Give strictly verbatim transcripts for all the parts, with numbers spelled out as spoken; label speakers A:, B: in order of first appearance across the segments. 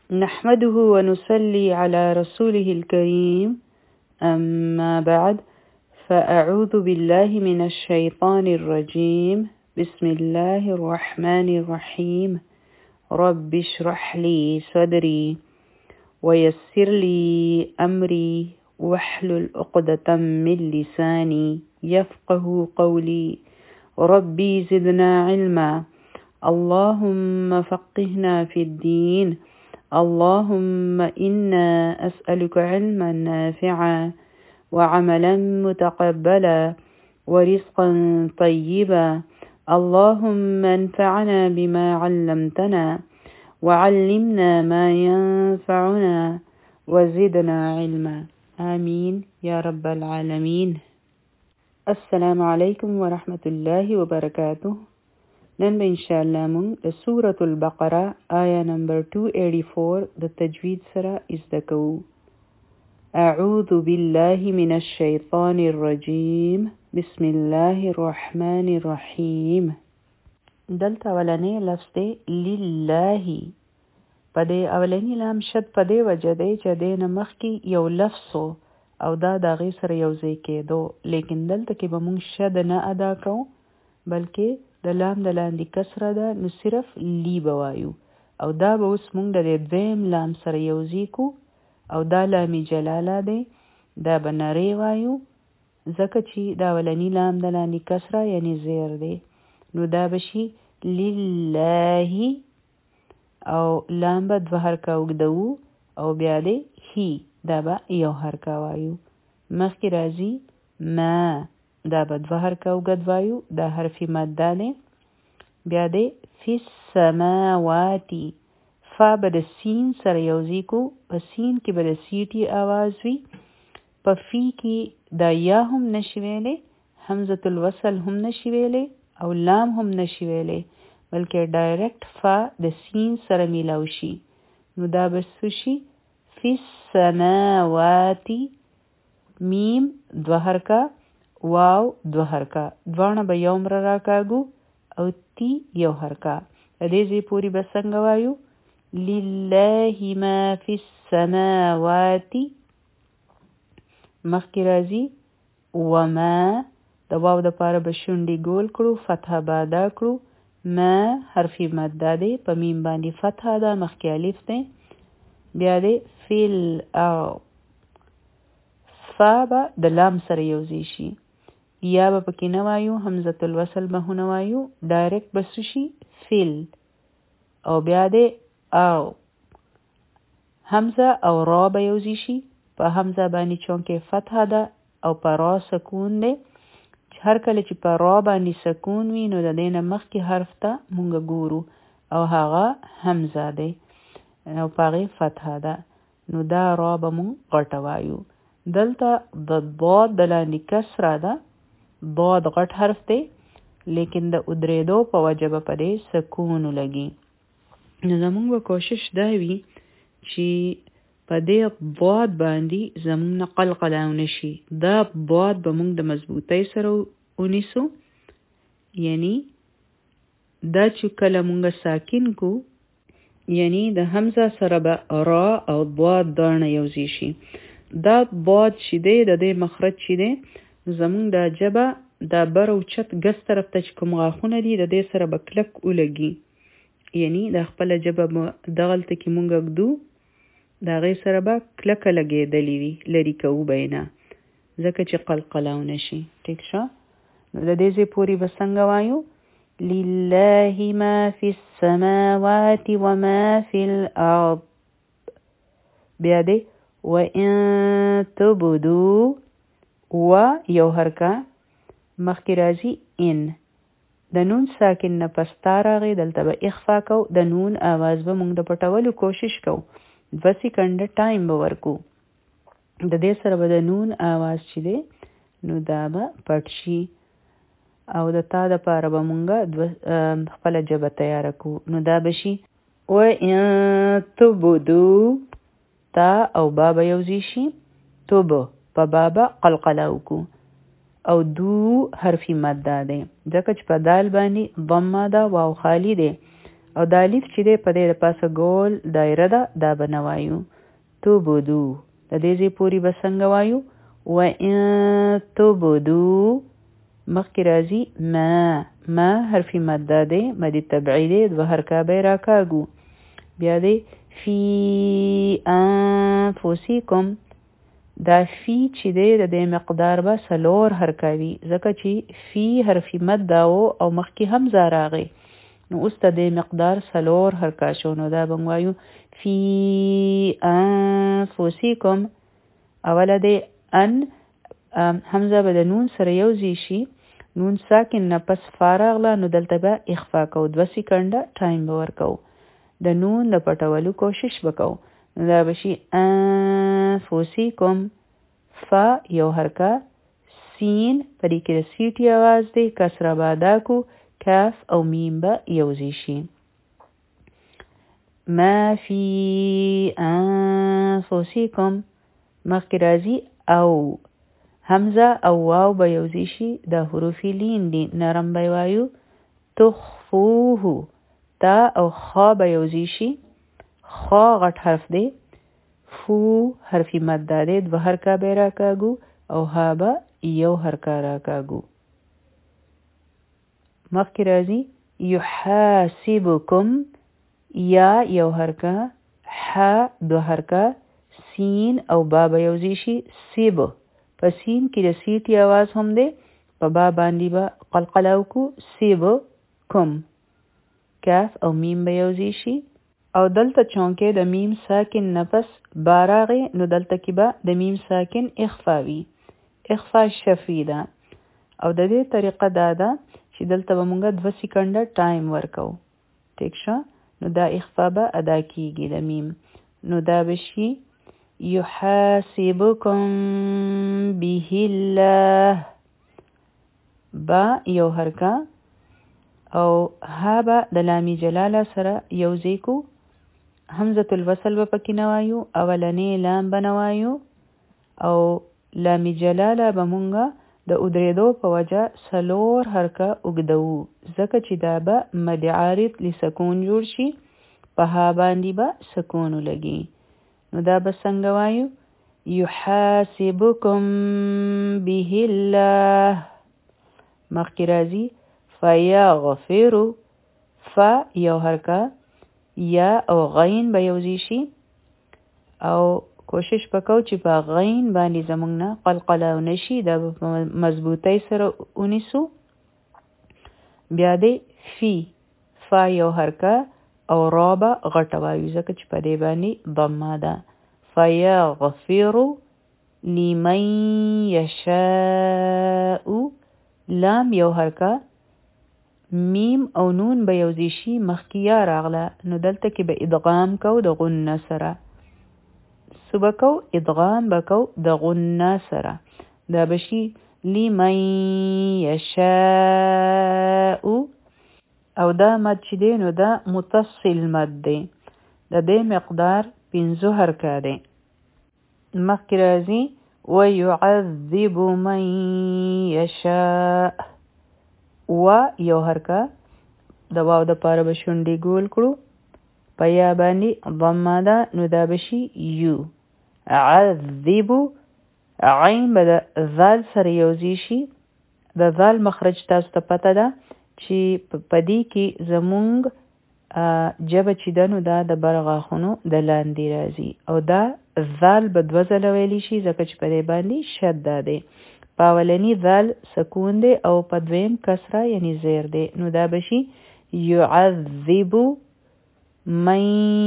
A: نحمده ونصلي على رسوله الكريم أما بعد فأعوذ بالله من الشيطان الرجيم بسم الله الرحمن الرحيم رب اشرح لي صدري ويسر لي أمري واحلل عقدة من لساني يفقه قولي ربي زدنا علما اللهم فقهنا في الدين اللهم إنا أسألك علما نافعا وعملا متقبلا ورزقا طيبا اللهم انفعنا بما علمتنا وعلمنا ما ينفعنا وزدنا علما آمين يا رب العالمين. السلام عليكم ورحمة الله وبركاته. نن به انشاءالله مونږ د سورة البقره آیا نمبر two eighty-four د تجوید سره زده کوو. اعوذ بالله من الشیطان الرجیم بسم الله الرحمن الرحیم. دلته اولنی لفظ دی لله. په دې اولنی لام شد په دې وجه دی چې د نه مخکې یو لفظ او دا د هغې سره یو ځای کېدو، لیکن دلته کې به مونږ شد نه ادا کوو بلکې د لام د لاندې کسره ده، نو صرف لی به وایو او دا به اوس مونږ د دویم لام سره یوځای کو او دا لام جلاله دی، دا به نری وایو ځکه چې دا اولنی لام د لاندې کسره یعنی زیر دی، نو دا به شي لله او لام به دوه حرکه اوږدوو او بیا دی هی دا به یو حرکه وایو. مخکې راځي ما دا به دوه حرکه اوږد وایو، دا حرفي مده دی. بیا دی فی السماواتی، فا به د سین سره یوځای کو، په سین کې به د سیټي آواز وي، په فی کې دا یا هم نشي ویلی، حمزة الوصل هم نشي ویلی او لام هم نشي ویلی، بلکې ډایرکټ فا د سین سره میلاو شي، نو دا به څه شي فی السماواتی. میم دوه حرکه، واو دو حرکه، دواړه به یو مره راکاږو او تی یو حرکه. د دې ځای پورې به څنګه وایو لله ما فی السماوات. مخکې راځي وما د واو دپاره به شونډې ګول کړو، فتحه به ادا کړو، ما حرفي مده دی، په میم باندې فتحه ده، مخکې الف دی، بیا دی فی الارض. فا به د لام سره یوځای شي، یا به پکې نه وایو، حمزة الوصل به نه وایو، ډایرکټ به څه شي فیل او بیا دی او. حمزه او را به یوځای شي، په حمزه باندې چونکې فتحه ده او په را سکون دی، هر کله چې په را باندې سکون وي نو د دې نه مخکې حرف ته مونږ ګورو او هغه حمزه دی او په هغې فتحه ده، نو دا را به مونږ غټه وایو. دلته د ضاد د لاندې کسره ده، ضاد غټ حرف دی لیکن د ادریدو په وجه به په دې سکون لګي، نو زمونږ به کوشش دا وي چې په دې ضاد باندې زمونږ نه قلقله ونشي، دا ضاد به مونږ د مضبوطۍ سره ونیسو، یعنی دا چې کله مونږ ساکن کو یعنی د حمزه سره به را او ضاد دواړه یوځای شي. دا ضاد چې دی د دې مخرج چې دی زمونږ دا ژبه دا بر او چت ګس طرف ته چې کوم غاښونه دي د دې سره به کلک ولګي، یعنی دا خپله ژبه دغلته کې مونږ ږدو د هغې سره به کلکه لګېدلې وي، لرې کوو به یې نه ځکه چې قلقله ونه شي. ټیک شه، نو د دې ځای پورې به څنګه وایو لله ما فی السماوات وما فی الارض. بیا دی وَإِن تُبْدُوا و یو حرکه، مخکې راځي ان، د نون ساکن نه پس تا راغی، دلته به اخفا کو، د نون آواز به مونږ د پټولو کوشش کو، دوه سیکنډه ټایم به ورکو، د دې سره به د نون آواز چې دی نو دا به پټ شي او د تا دپاره به مونږ خپله ژبه تیاره کو، نو دا به شي وَإِن تُبْدُوا، تا او با به یوځای شي، توب په با به قلقله وکړو او دو حرفی مده ده ځکه چې په دال باندې ضمه ده واو خالی ده او دا الف چې دی په دې د پاسه ګول دایره ده دا به نه وایو. تبدو د دې ځای پورې به څنګه وایو؟ وان تبدو مخکې راځي ما ما حرف مده دی مد طبعي دی دوه حرکه به راکاږو. بیا دی فی انفسکم دا فی چې دی د دې مقدار به څلور حرکه وي ځکه چې فی حرف مده و او مخکې همزه راغی نو اوس د دې مقدار څلور حرکه شو نو دا به وایو فی انفسکم. اوله دی ان همزه به د نون سره یو ځای شي نون ساکن نه پس فارغله نو دلته به اخفا کو دوه سکنډه ټایم به ورکو د نون د پټولو کوشش وکاو نو دا به شي انفسکم. فا یو حرکه سین په دې کې د سیټي اواز دی کسره به ادا کو کاف او میم به یو ځای شي. ما فی انفسکم مخکې راځي او همزه او واو به یو ځای شي دا حروف لین دي نرم به وایو تخفوه. تا او خا به یو ځای شي خا غټ حرف دی فو حرف مده دی دوه حرکه به راکاږو او ها به یو حرکه راکاږو. مخکې راځي یحاسبکم یا یو حرکه ح دو حرکه سین او با به یو ځای شي سیب په سین کې د سیټي आवाज هم دی په با باندې به قلقله وکړو سیب کم. کاف او میم به یو ځای شي او دلته چونکې د میم ساکن نفس با راغی نو دلته کې به د میم ساکن اخفا وي اخفا شفی ده او د دې طریقه دا ده چې دلته به مونږ دوه سکنډه ټایم ورکو ټیک شو نو دا اخفا به ادا کیږي د میم نو دا به شي یحاسبکم به الله با یو حرکه او ها به د لامی جلاله سره یو ځای کو همزه الوصل به پکې نه وایو اولنې لام به نه وایو او لامی جلاله به مونږه د ادریدو په وجه سلور حرکه اوږدوو ځکه چې دا به مد عارض لسکون جوړ شي په ها باندې به سکون ولګي نو دا به څنګه وایو یحاسبکم به الله. مخکې راځي فیغفر ف یو حرکه یا او غین به یو ځای شي او کوشش وکاو چې په غین باندې زمونږ نه قلقله نشي دا په مضبوطی سره ونیسو. بیا دی فی فا یو حرکه او را به غټه وایو ځکه چې په دې باندې ضمه ده. فیغفر لمن یشاء لام یو حرکه میم او نون به یو ځای شي مخکې یا راغله نو دلته کې به ادغام کو د غنه سره سبکو ادغام بکو د غنه سره دا بشي لمن یشاء او دا مد چې دی نو دا متصل مد دی د دې مقدار پنځه حرکه دی. مخکې راځي ويعذب من یشاء و یو حرکه د واو د پاره به شونډې ګول کړو په یا باندې ضمه ده نو دا بشي یو عذب عین به د ذال سره یو ځای شي د ذال مخرج تاسو ته پته ده چې په دې کې زمونږ جبه چې ده نو دا د بر غاښونو د لاندې راځي او دا ذال به دوه ځله ویلی شي ځکه چې په دې باندې شده دی په اولني ذال سکون دی او په دویم کسره یعنی زیر دی نو دا بشي یعذب من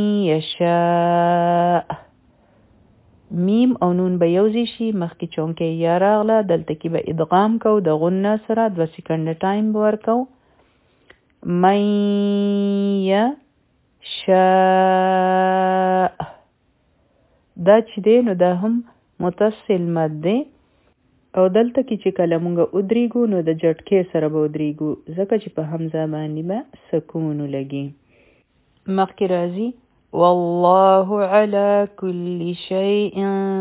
A: یشاء. میم او نون به یو ځای شي مخکې چونکې یا راغله دلته کې به ادغام کو د غنه سره دوه سکنډه ټایم به ورکو. من یشاء دا چې دی نو دا هم متصل مد دی او دلته کې چې کله مونږ ودرېږو نو د جټکې سره به ودرېږو ځکه چې په همزه باندې به سکون ولګي. مخکې راځي والله على كل شيء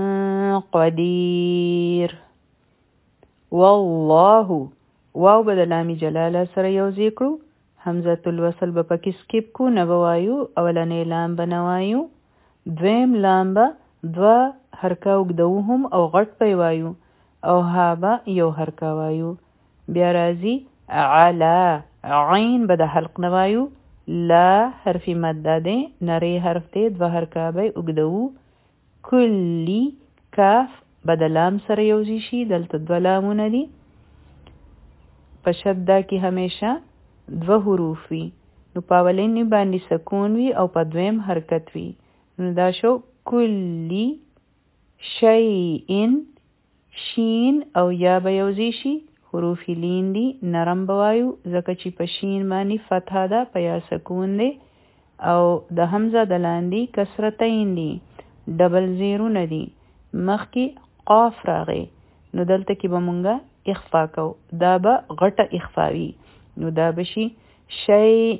A: قدير. والله واو به د لام جلاله سره یو ځای کړو حمزة الوصل به پکې سکیپ کو نه بوایو اولنې لام به نه وایو دویم لام به دوه حرکه اوږدو هم او غټ به وایو او ها به یو حرکه وایو بیا راځي علا عین به د حلق نه وایو لا حرف مد ده نری حرف دی دوه حرکه به اوږدو کلی کاف به د لام سره یوځای شي دلته دوه لامونه دي په شده کې همیشه دوه حروف وي نو په اولنی باندې سکون وي او په دویم حرکت وي نو دا شو کلی شیئن شین او یا به یوځای شي حروف لین دي نرم بوایو ځکه چې په شین باندې فتحه ده په یا سکون دی او د حمزه د لاندې کسرتین دي ډبل زیرونه دي مخکې قاف راغی نو دلته کې به مونږه اخفا کو دا به غټه اخفاوي نو دا بشي شیء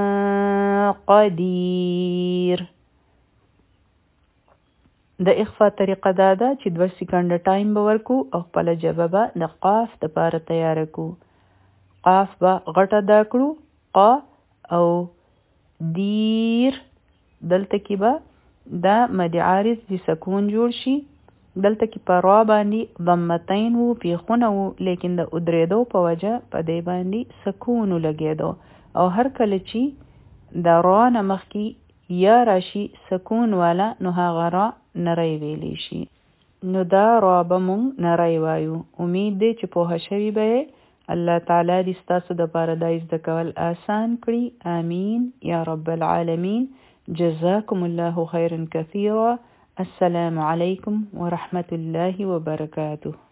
A: قدیر د اخفا طریقه دا ده چې دوه سکند ټایم به ورکو او خپل جبه به د قاف د پاره تیار کو قاف به غټه دا کړو قا او دیر دلته کې به دا مد عارض د سکون جوړ شي دلته کې په را باندې ضمتین وو پیخونه وو لیکن د ادریدو په وجه په دې باندې سکون لګیدو او هر کله چې د را نه مخکې یا راشي سکون والا نو هغه را نری ویلی شي نو دا را به مونږ نری وایو امید دی چې پوهه شوي به الله تعالی دې ستاسو دپاره دا زده کول آسان کړي آمین یا رب العالمین جزاکم الله خیرا کثیرا السلام علیکم ورحمة الله وبرکاته